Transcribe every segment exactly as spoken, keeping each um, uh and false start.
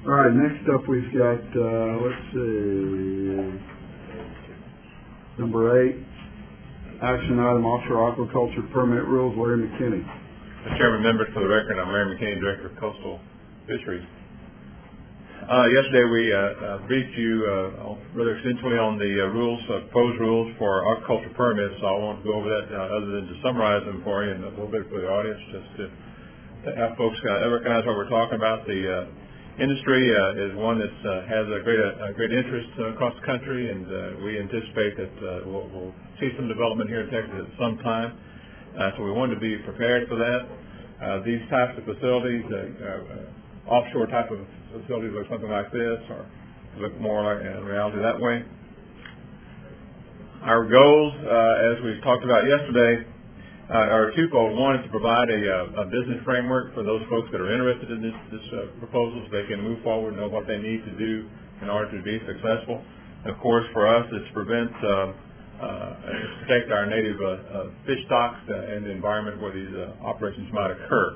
All right, next up we've got, uh, let's see, number eight, action item offshore aquaculture permit rules, Larry McKinney. Mister Chairman, members, for the record, I'm Larry McKinney, Director of Coastal Fisheries. Uh, yesterday we uh, uh, briefed you uh, rather extensively on the uh, rules, uh, proposed rules for aquaculture permits, so I won't go over that uh, other than to summarize them for you and a little bit for the audience, just to, to have folks uh, recognize what we're talking about. The uh, industry uh, is one that uh, has a great, uh, great interest uh, across the country, and uh, we anticipate that uh, we'll, we'll see some development here in Texas at some time. Uh, so we wanted to be prepared for that. Uh, these types of facilities, uh, uh, offshore type of facilities look something like this, or look more like in reality that way. Our goals, uh, as we talked about yesterday, uh, are twofold. One is to provide a, a business framework for those folks that are interested in this, this uh, proposal, so they can move forward and know what they need to do in order to be successful. Of course, for us, it's to prevent, uh, uh, protect our native uh, uh, fish stocks uh, and the environment where these uh, operations might occur.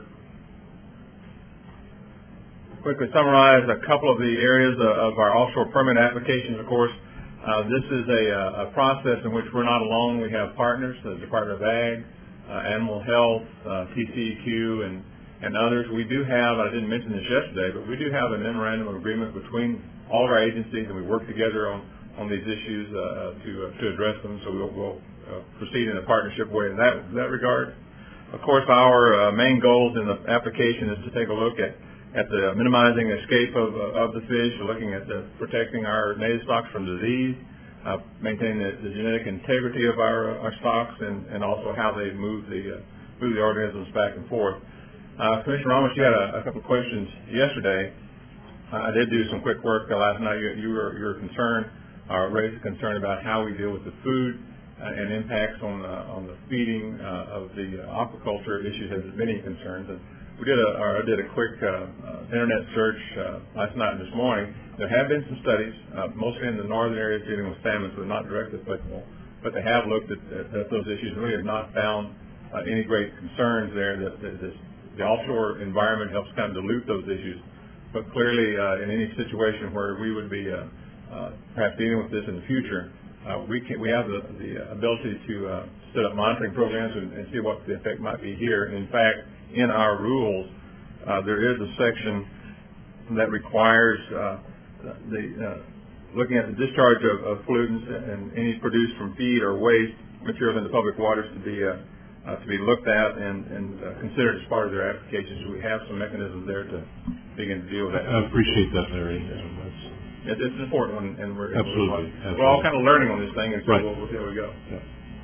Quickly summarize a couple of the areas uh, of our offshore permit applications. Of course, uh, this is a, a process in which we're not alone. We have partners, the Department of Ag, uh, Animal Health, uh, T C E Q, and, and others. We do have, I didn't mention this yesterday, but we do have a memorandum of agreement between all of our agencies, and we work together on, on these issues uh, to, uh, to address them. So we'll, we'll uh, proceed in a partnership way in that, in that regard. Of course, our uh, main goals in the application is to take a look at at the minimizing escape of, uh, of the fish, looking at the protecting our native stocks from disease, uh, maintaining the, the genetic integrity of our, uh, our stocks, and, and also how they move the, uh, move the organisms back and forth. Uh, Commissioner Ramos, you had a, a couple of questions yesterday. Uh, I did do some quick work uh, last night. You, you were, you were concerned, uh, raised a concern about how we deal with the food uh, and impacts on, uh, on the feeding uh, of the uh, aquaculture issues. Has there been any concerns? And, We did a, or I did a quick uh, uh, internet search uh, last night and this morning. There have been some studies, uh, mostly in the northern areas dealing with salmon, so not directly applicable, but they have looked at, at, at those issues and really have not found uh, any great concerns there. That, that this, the offshore environment helps kind of dilute those issues. But clearly, uh, in any situation where we would be uh, uh, perhaps dealing with this in the future, uh, we can, we have the, the ability to uh, set up monitoring programs and, and see what the effect might be here. In fact, in our rules, uh, there is a section that requires uh, the uh, looking at the discharge of, of pollutants and any produced from feed or waste material into public waters to be uh, uh, to be looked at and, and uh, considered as part of their applications. So we have some mechanisms there to begin to deal with that. I appreciate that, Larry. Um, it's, it's an important one, and we're absolutely, we're, absolutely. we're all kind of learning on this thing, and so right. we'll, we'll see how we go. Yeah.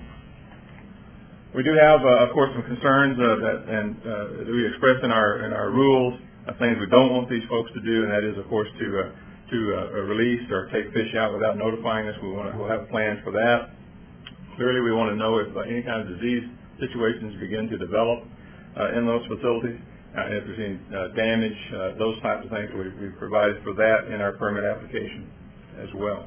We do have, uh, of course, some concerns uh, that, and uh, that we expressed in our in our rules, uh, things we don't want these folks to do, and that is, of course, to uh, to uh, release or take fish out without notifying us. We want to we'll have plans for that. Clearly, we want to know if uh, any kind of disease situations begin to develop uh, in those facilities, uh, if there's any uh, damage, uh, those types of things. We, we've provided for that in our permit application as well.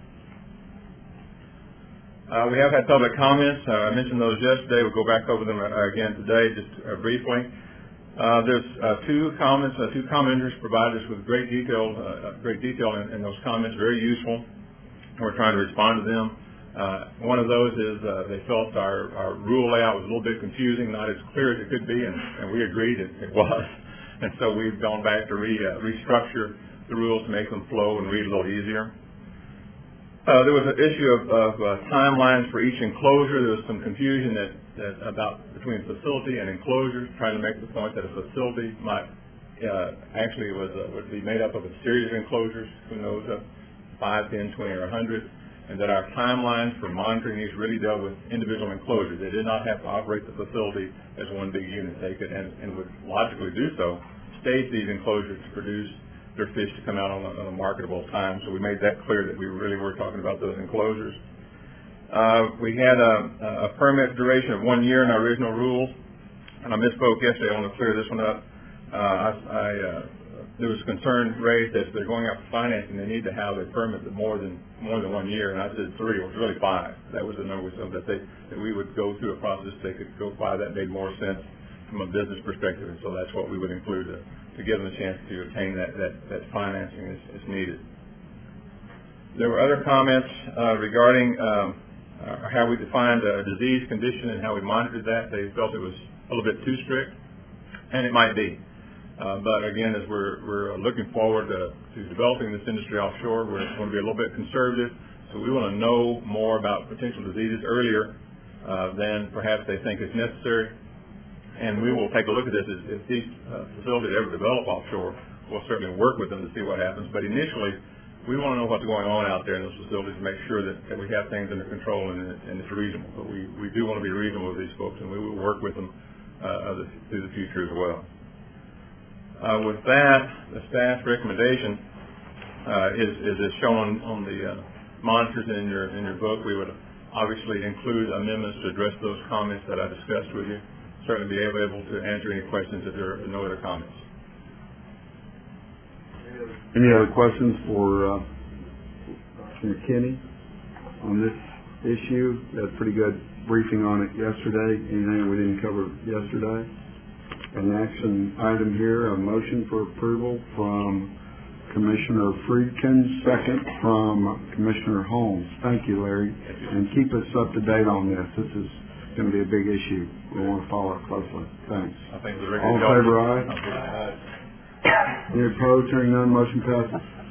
Uh, we have had public comments. Uh, I mentioned those yesterday. We'll go back over them uh, again today, just uh, briefly. Uh, there's uh, two comments, uh, two commenters provided us with great detail, uh, great detail in, in those comments, very useful. We're trying to respond to them. Uh, one of those is uh, they felt our, our rule layout was a little bit confusing, not as clear as it could be, and, and we agreed it, it was. And so we've gone back to re, uh, restructure the rules to make them flow and read a little easier. Uh, there was an issue of, of uh, timelines for each enclosure. There was some confusion that, that about between facility and enclosures, trying to make the point that a facility might uh, actually was uh, would be made up of a series of enclosures, who knows, uh, five, ten, twenty, or a hundred, and that our timelines for monitoring these really dealt with individual enclosures. They did not have to operate the facility as one big unit. They could, and, and would logically do so, stage these enclosures to produce their fish to come out on a, on a marketable time. So we made that clear that we really were talking about those enclosures. Uh, we had a, a permit duration of one year in our original rules, and I misspoke yesterday. I want to clear this one up. Uh, I, I, uh, there was concern raised that if they're going out for financing, they need to have a permit that more than more than one year, and I said three. It was really five. That was the number, so that they that we would go through a process. They could go by. That made more sense from a business perspective, and so that's what we would include to, to give them a chance to obtain that, that, that financing as, as needed. There were other comments uh, regarding um, uh, how we defined a disease condition and how we monitored that. They felt it was a little bit too strict, and it might be. Uh, but again, as we're, we're looking forward to, to developing this industry offshore, we're going to be a little bit conservative. So we want to know more about potential diseases earlier uh, than perhaps they think is necessary. And we will take a look at this. If, if these uh, facilities ever develop offshore, we'll certainly work with them to see what happens. But initially, we want to know what's going on out there in those facilities to make sure that, that we have things under control and, and it's reasonable. But we, we do want to be reasonable with these folks, and we will work with them uh, through the future as well. Uh, with that, the staff's recommendation uh, is, is as shown on, on the uh, monitors in your in your book. We would obviously include amendments to address those comments that I discussed with you. Certainly be able to answer any questions if there are no other comments. Any other questions for uh, Doctor McKinney on this issue? We had a pretty good briefing on it yesterday. Anything we didn't cover yesterday? An action item here, a motion for approval from Commissioner Friedkin, second from Commissioner Holmes. Thank you, Larry. And keep us up to date on this. This is going to be a big issue. We want to follow it closely. Thanks. I think the All in favor, aye. Any opposed? Hearing none, motion passes.